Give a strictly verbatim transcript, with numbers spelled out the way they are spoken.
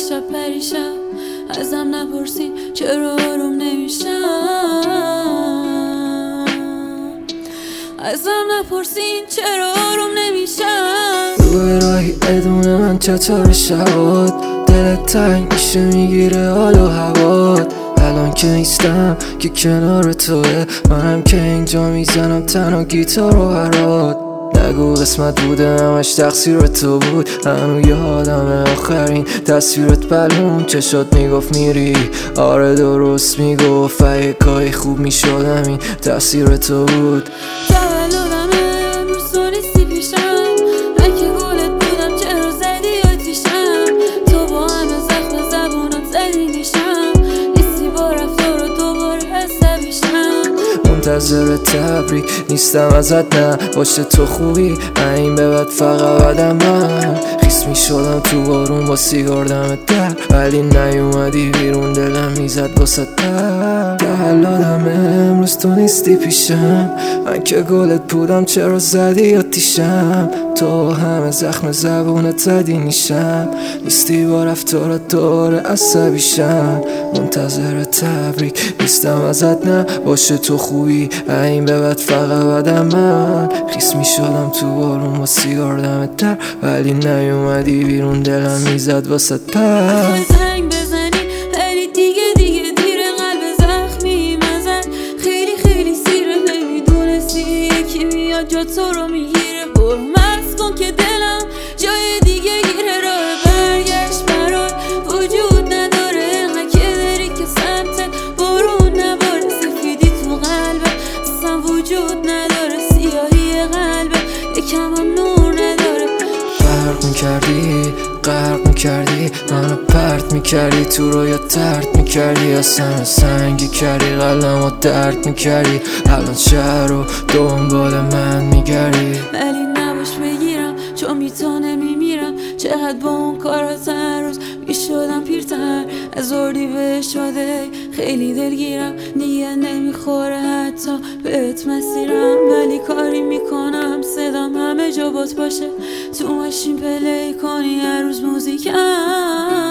شب پریشب ازم نپرسین چرا آروم نمیشم، ازم نپرسین چرا آروم نمیشم. روی راهی ادونه من چطور شبات، دلت تنگ میشه میگیره حال و هوات. الان که نیستم که کنار توه، منم که اینجا میزنم تنها گیتار و برات. نگو قسمت بوده همش تقصیر تو بود، هنو یادم آخرین تصویرت بلون چشات میگفت میری. آره درست میگفت اگه کاری خوب میشدم این تقصیر تو بود. تولدمه امروز تو نیستی پیشم، من که گولت بودم چرا زدی آتیشم. تو با همه زخم زبونات زدی نیشم، نیستی با رفتار و دوباره عصبیشم. منتظر تبریک نیستم ازت، نه باشه تو خوبی این به بعد فقط بدم من. خیس میشدم تو بارون با سیگار دمت در، ولی نیومدی بیرون دلم میزد واسه در. تولدمه امروز تو نیستی پیشم، من که گلت بودم چرا زدی آتیشم. تو همه زخم زبونت زدی نیشم، نیستی با رفتارت دوره عصبیشم. منتظر تبریک نیستم ازت، نه باشه تو خوبی این به بعد فقط بدم من. خیس میشدم تو بارون با سیگار دمت در، ولی نیومدی بیرون دلم میزد واسه پر. زنگ بزنی ولی دیگه دیگه دیره، قلب زخمی مزن خیلی خیلی سیره. نمیدونستی یکی میاد جا تو رو میگیره، برو مست کن که دلم جای دیگه گیره. راه برگشت برات وجود نداره، انقدر که داری که سمت برون نباره. سفیدی تو قلبه اصلا وجود نداره، سیاهی قلبه یکم هم نور نداره. فرق میکردی غرق میکردی منو پرت میکردی، تو رویا ترد میکردی، اصلا سنگی کردی قلم و درد میکردی. الان شهر رو دنبال من میگردی، ولی نباش بگیرم چون بی تو نمیمیرم. چقدر با اون کارات هر روز میشدم پیرتر، از اردی به شده خیلی دلگیرم. دیگه نمیخوره حتی بهت مسیرم، ولی کاری میکنم صدام همه جا بات باشه. تو ماشین پلی کنی هر روز موزیکم.